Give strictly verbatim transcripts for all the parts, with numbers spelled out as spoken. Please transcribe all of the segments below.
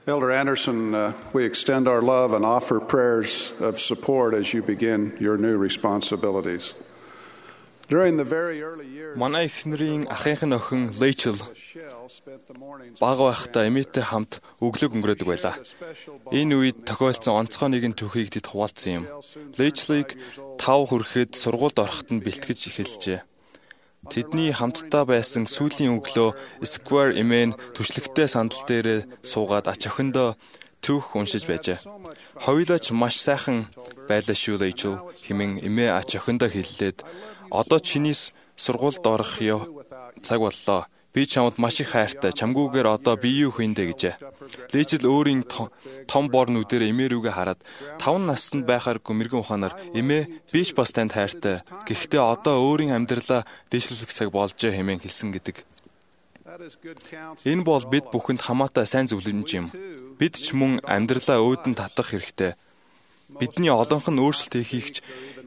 Elder Anderson, uh, we extend our love and offer prayers of support as you begin your new responsibilities. During the very early years, манай эхнэрийн ахынхын охин Rachel бага байхдаа эмээтэй хамт өглөөг өнгөрөөдөг байлаа. Энэ үед тохиолдсон онцгой нэгэн түүхийг тэд хуваалцсан юм. Rachel-ыг тав хүрэхэд сургуульд ороход нь бэлтгэж эхэлжээ. Тэдний хамтдаа байсан сүүлийн өглөө Square эмээн түшлагтай сандал дээр суугаад ач охиндоо түүх уншиж байжээ. Хоёулаа ч маш сайхан байлаа шүү Rachel хэмээн эмээ ач охиндоо хэллээд одоо чиний сургуульд орох цаг боллоо. Би чамд маш их хайртай. Чамгүйгээр одоо би юу хийндэ гэжээ. Rachel өөрийн том бор нүдээр эмээ рүүгээ хараад таван настанд байхааргүй мэрэгэн ухаанаар эмээ би ч бас танд хайртай. Гэхдээ одоо өөрийн амьдралаа дэвшлүүлэх цаг болжээ хэмээн хэлсэн гэдэг. Энэ бол бид бүхэнд хамаатай сайн зөвлөмж юм. Бид ч мөн амьдралаа өөдөн татах хэрэгтэй. Бидний олонх нь өөрчлөлт хийхийгч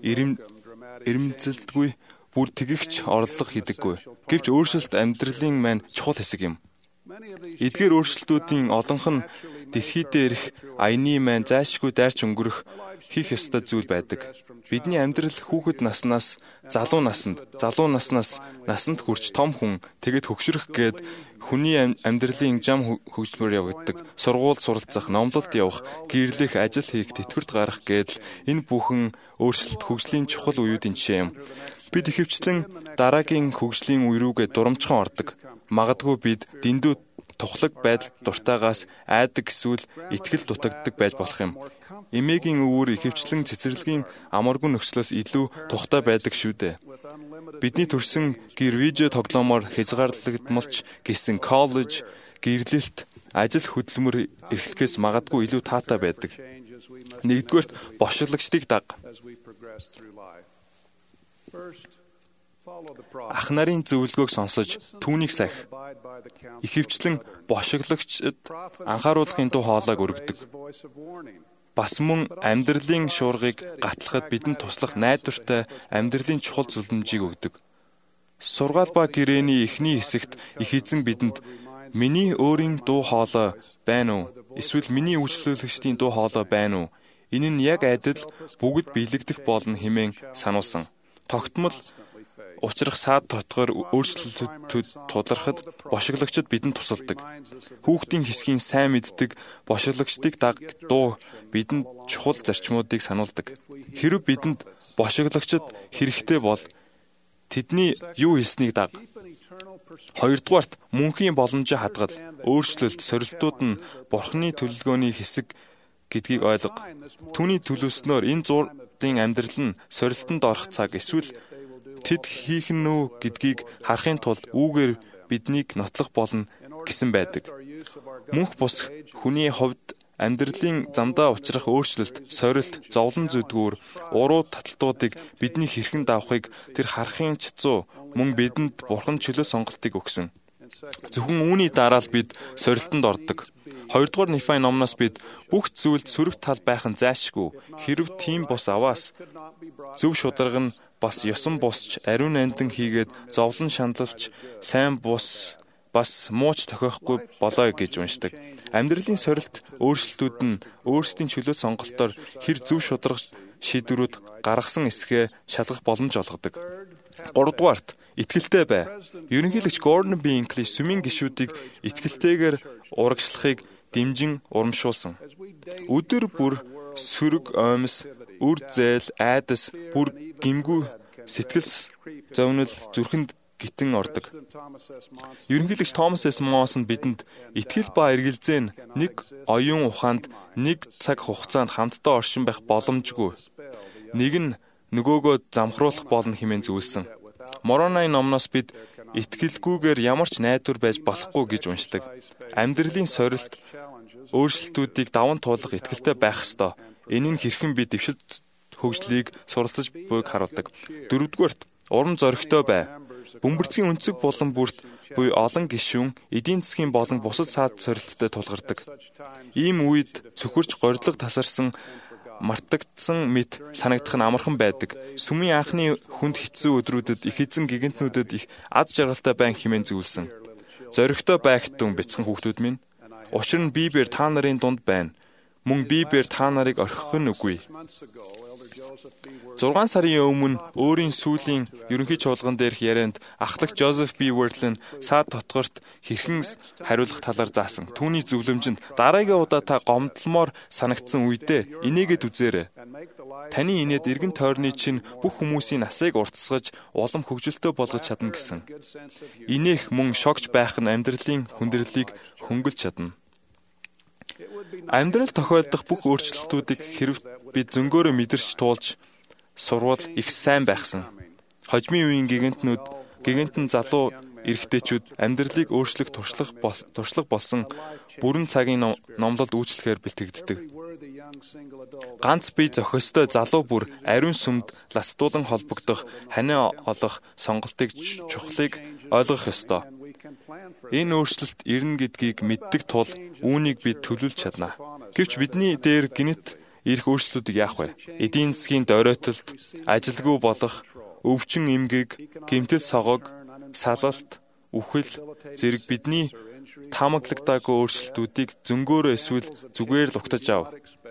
эрэмзэлдэггүй бүр тэгэгч орлого хийдэггүй. Гэвч өөрчлөлт амьдралын маань чухал хэсэг юм. Эдгээр өөрчлөлтүүдийн олонх нь дэлхий дээрх аяны маань зайлшгүй дайрч өнгөрөх хийх ёстой зүйл байдаг. Бидний амьдрал хүүхэд наснаас залуу насанд, залуу наснаас насанд хүрч том хүн тэгэд хөгшрөх гээд хүний амьдралын зам хөгжмөр явагддаг. Сургуульд суралцах, номлолд явах, гэрлэх, ажил хийх, тэтгэврт гарах гээд энэ бүхэн өөрчлөлт хөгжлийн чухал үеүүдийн жишээ юм. Бид ихэвчлэн дараагийн хөгжлийн үе рүүгээ дурамчхан ордог. Магадгүй бид дэндүү тухлаг байдал дуртайгаас айдаг эсвэл итгэл дутагддаг байж болох юм. Эмээгийн өвөр ихэвчлэн цэцэрлэгийн амаргүй нөхцлөөс илүү тухтай байдаг шүү дээ. Бидний төрсэн гэр видео тоглоомоор хязгаарлагдмалч гэсэн коллеж, гэрлэлт, ажил хөдөлмөр эрхлэхээс магадгүй илүү таатай байдаг. Нэгдүгээрт бошиглагчдыг даг. Ах нарын зөвлөгөөг сонсож түүнийг сахи. Ихэвчлэн бошиглагчид анхааруулгын дуу хоолойг өргөдөг. Бас мөн амьдралын шуургыг гатлахад бидэнд туслах найдвартай амьдралын чухал зөвлөмжийг өгдөг. Сургаал ба гэрээний эхний хэсэгт их эзэн бидэнд миний өөрийн дуу хоолой байна уу? Эсвэл миний үйлчлүүлэгчдийн дуу хоолой байна уу? Энэ нь яг адил бүгд биелэгдэх болно хэмээн сануулсан. Тогтмол учрах саад дотгоор өөрчлөлтүүд тулгархад бошиглагчид бидэнд тусалдаг. Хүүхдийн хэсгийн сайн мэддэг бошиглагчдыг даг дуу бидэнд чухал зарчмуудыг сануулдаг. Хэрэв бидэнд бошиглагчид хэрэгтэй бол тэдний юу хэлснийг даг. Хоёрдугаарт мөнхийн боломжийг хадгал, өөрчлөлт, сорилтууд нь Бурхны төлөвлөгөөний хэсэг гэдгийг ойлго. Түүний төлөвлөснөөр энэ зуурдын амьдрал нь сорилтонд орох цаг эсвэл тэд хийх нь үү гэдгийг харахын тулд үүгээр биднийг нотлох болно гэсэн байдаг. Мөнх бус хүний хувьд амьдралын замдаа учрах өөрчлөлт, сорилт, зовлон зүдгүүр, уруу таталтуудыг бидний хэрхэн давахыг тэр харахын чицүү мөн бидэнд Бурхан чөлөө сонголтыг өгсөн. Зөвхөн үүний дараа л бид сорилтонд ордог. Хоёрдугаар Нефай номноос бид бүх зүйлд сөрөг тал байх нь зайлшгүй. Хэрв тийм бус аваас зөв шударга нь бас ёсон бусч, ариун нандин хийгээд зовлон шаналлч, сайн бус бас мууч тохиохгүй болоо гэж уншдаг. Амьдралын сорилт өөрчлөлтүүд нь өөрсдийн чөлөө сонголтоор хэр зөв шударга шийдвэрүүд гаргасан эсхээ шалгах боломж олгодог. Гуравдугаарт итгэлтэй бай. Ерөнхийлөгч Gordon B. Hinckley сүмийн гишүүдийг итгэлтэйгээр урагшлахыг дэмжин урамшуулсан. Өдөр бүр сөрөг оймс, үр зээл, айдас, бүр гимгүү сэтгэл зовнил зүрхэнд гитэн ордог. Ерөнхийлөгч Томас С. Монсон бидэнд итгэл ба эргэлзээ нь нэг оюун ухаанд нэг цаг хугацаанд хамтдаа оршин байх боломжгүй. Нэг нь нөгөөгөө замхруулах болно хэмээн зөвлөсөн. Мороны номноос бид итгэлгүйгээр ямар ч найдвар байж болохгүй гэж уншдаг. Амьдралын сорилт өөрчлөлтүүдийг даван туулах итгэлтэй байх ёстой. Энэ нь хэрхэн би дэвшилт хөгжлийг суралцаж буйг харуулдаг. Дөрөвдүгээрт урам зоригтой бай. Бөмбөрцгийн өнцөг булан бүрт буй олон гишүүн эдийн засгийн болон бусад саад сорилттой тулгардаг. Ийм үед цөхөрч горилго тасарсан мартагдсан мэт санагдах нь амархан байдаг. Сүмийн анхны хүнд хэцүү өдрүүдэд их эзэн гигантнүүдэд их аз жаргалтай байн хэмээн зөвлөсөн. Зоригтой байх тун бяцхан хүүхдүүд минь. Учир нь Библиэр та нарын дунд байна. Мөн Библиэр та нарыг орхих нь үгүй. зургаан сарын өмнө өөрийн сүүлийн ерөнхий чуулган дээрх ярианд ахлах Жозеф Би Уордлен саад дотгорт хэрхэн хариулах талаар заасан. Түүний зөвлөмжөнд дараагийн удаа та гомдлмоор санагдсан үедээ инээгээд үзээрэй. Таны инээд эргэн тойрны чинь бүх хүмүүсийн насыг уртасгаж улам хөгжилтөө болгож чадна гэсэн. Инээх мөн шогч байх нь амьдралын хүндрэлийг хөнгөлж чадна. Амьдрал тохиолдох бүх өөрчлөлтүүдийг хэрв би зөнгөөрөө мэдэрч туулж сурвал их сайн байхсан. Хожмын үеийн гигантнүүд, гигантэн залуу эрэгтэйчүүд амьдралыг өөрчлөх туршлага туршлага болсон бүрэн цагийн номлолд үйлчлэхээр бэлтгэгддэг. Ганц бие зохистой залуу бүр ариун сүмд лацдуулан холбогдох, ханиа олох сонголтыг чухлыг ойлгох ёстой. Энэ өөрчлөлт ирнэ гэдгийг мэддэг тул үүнийг бид төлөвлөж чадна. Гэвч бидний дээр гинэт ирэх өөрчлөлтүүдийг яах вэ? Эдийн засгийн доройтолт, ажилгүй болох, өвчин эмгэг, гэмтэл согог, салалт, үхэл зэрэг бидний таамаглагдаагүй өөрчлөлтүүдийг зөнгөөрөө эсвэл зүгээр л угтаж ав.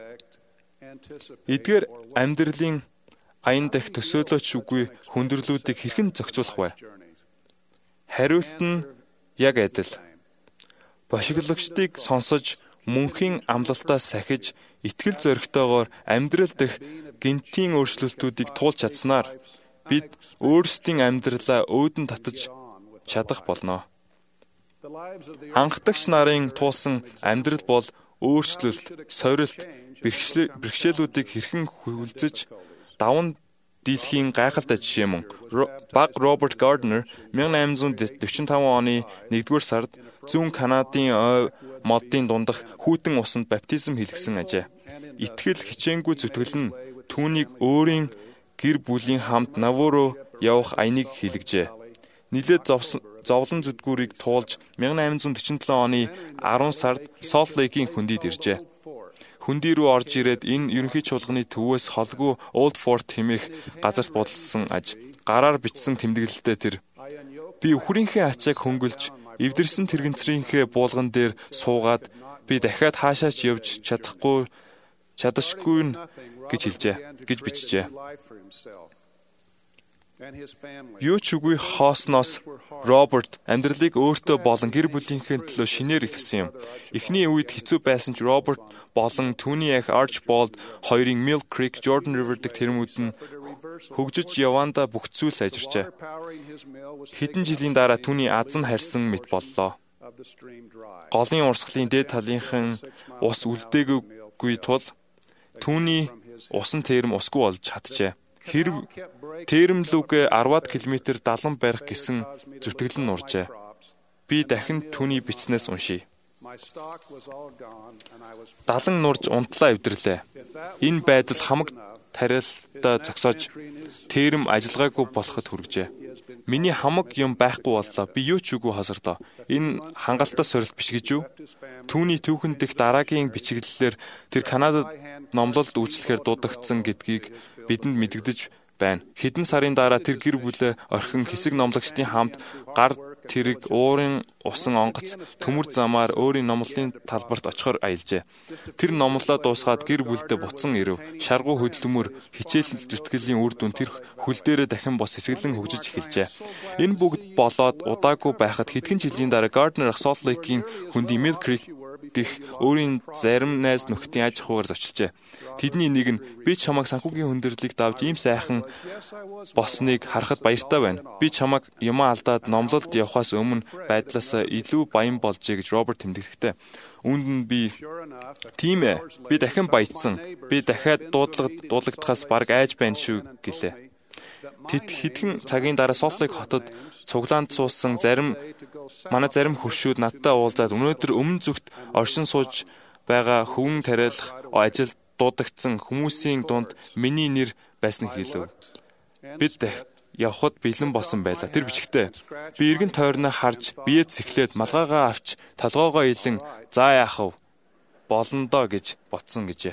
Эдгээр амьдралын аян дахь төсөөлөж үгүй хүндрэлүүдийг хэрхэн зохицуулах вэ? Хариулт нь яг адил. Бошиглогчдыг сонсож мөнхийн амлалтаас сахиж итгэл зоригтойгоор амьдрал дэх гинтийн өөрчлөлтүүдийг туулж чадсанаар бид өөрсдийн амьдралаа өөдөн татаж чадах болно. Анхдагч нарын туулсан амьдрал бол өөрчлөлт, сорилт, бэрхшээлүүдийг хэрхэн хүлцэж даван дийлхийн гайхалтай жишээ мөн. Баг Роберт Гарднер eighteen forty-five оны нэгдүгээр сард зүүн Канадын ой моддын дундах хүйтэн усанд баптизм хийлгэсэн ажээ. Итгэл хичээнгүй зүтгэл нь түүнийг өөрийн гэр бүлийн хамт Навуруу явах аяныг хийлгэжээ. Нилээд зовлон зүдгүүрийг туулж eighteen forty-seven оны ten сард Солт Лейкийн хөндийд иржээ. Хөндий рүү орж ирээд энэ ерөнхий чуулганы төвөөс холгүй Old Fort хэмээх газарт бодлсон аж. Гараар бичсэн тэмдэглэлтэй тэр би өхрийнхээ ачааг хөнгөлж эвдэрсэн тэрэгцрийнхээ буулган дээр суугаад би дахиад хаашаач явж чадахгүй чадашгүй гэж хэлжээ гэж бичжээ. Юу ч үгүй хоосноос Роберт амьдралыг өөртөө болон гэр бүлийнхээ төлөө шинээр эхэлсэн юм. Эхний үед хэцүү байсан ч Роберт болон түүний ах Archibald хоёрын Mill Creek, Jordan River дэх тэрмүүд нь хөгжиж явандаа бүх зүйл сайжирчээ. Хэдэн жилийн дараа түүний аз нь харьсан мэт боллоо. Голын урсгалын дээд талынхан ус үлдээгүй тул түүний усан тэрм усгүй болж чаджээ. Хэрв тэрмлүүгээ ten километр далан барих гэсэн зүтгэл нь уржээ. Би дахин түүний бичснээс уншийе. Далан нурж унтлаа эвдэрлээ. Энэ байдал хамаг тариалалтаа зогсоож тэрм ажиллагаагүй болоход хүргэжээ. Миний хамаг юм байхгүй боллоо. Би юу ч үгүй хосордоо. Энэ хангалттай сорилт биш гэж юу? Түүний түүхэн дэх дараагийн бичиглэлээр тэр Канадад номлолд үйлчлэхээр дуудагдсан гэдгийг бидэнд мэдэгдэж байна. Хэдэн сарын дараа тэр гэр бүлээ орхин хэсэг номлогчдын хамт гар тэрэг уурын усан онгоц төмөр замаар өөрийн номлолын талбарт очихоор аялжээ. Тэр номлолоо дуусгаад гэр бүлдээ буцсан ирэв. Шаргуу хөдөлмөр хичээл зүтгэлийн үр дүн тэр хөл дээрээ дахин бос хэсэглэн хөгжиж эхэлжээ. Энэ бүгд болоод удаагүй байхад хэдхэн жилийн дараа Gardner Salt Lake-ийн хөндий Mill Creek дэх өөрийн зарим найз нөхдийн аж ахуйгаар зочилжээ. Тэдний нэг нь би чамайг санхүүгийн хүндрэлийг давж ийм сайхан болсныг харахад баяртай байна. Би чамайг юмаа алдаад номлолд явхаас өмнө байдлаасаа илүү баян болжээ гэж Роберт тэмдэглэхдээ. Үүнд нь би тийм ээ. Би дахин баяжсан. Би дахиад дуудлага дуулагдахаас бараг айж байна шүү гэлээ. Тэд хэдхэн цагийн дараа Salt Lake хотод цуглаанд суусан зарим манай зарим хөршүүд надтай уулзаад өнөөдөр өмнө зүгт оршин сууж байгаа хөвөн тариалах ажил дуудагдсан хүмүүсийн дунд миний нэр байсныг хэлв. Бид явхад бэлэн болсон байлаа. Тэр бичгтээ би эргэн тойрноо харж биеэ цэхлээд малгайгаа авч толгоогоо илэн заа яах вэ? Болно доо гэж ботсон гэжээ.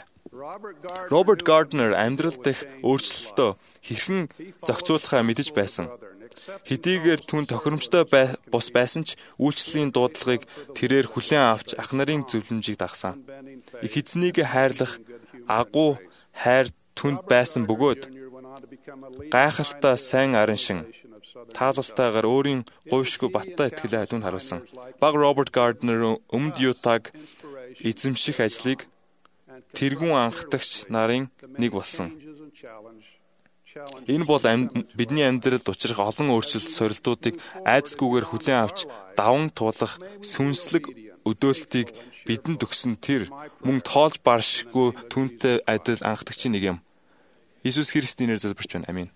Роберт Гарднер амьдрал дэх өөрчлөлтөө хэрхэн зохицуулахаа мэдэж байсан. Хэдийгээр түн тохиромжтой бос байсан ч үйлчлэлийн дуудлагыг тэрээр хүлээн авч ах нарын зөвлөмжийг дагсан. Их эзнийг хайрлах агуу хайр түнд байсан бөгөөд гайхалтай сайн арын шин таалалтайгаар өөрийн говьшгүй баттай итгэлээ түнд харуулсан. Баг Роберт Гарднер Өмнөд Ютаг эзэмших ажлыг тэргүүн анхдагч нарын нэг болсон. Энэ бол бидний амьдралд учрах олон өөрчлөлт сорилтуудыг айдасгүйгээр хүлээн авч даван туулах сүнслэг өдөөлтийг бидэнд өгсөн тэр мөн тоолж баршгүй түнтэй адил анхдагчийн нэг юм. Иесус Христийн нэрээр залбирч байна. Амин.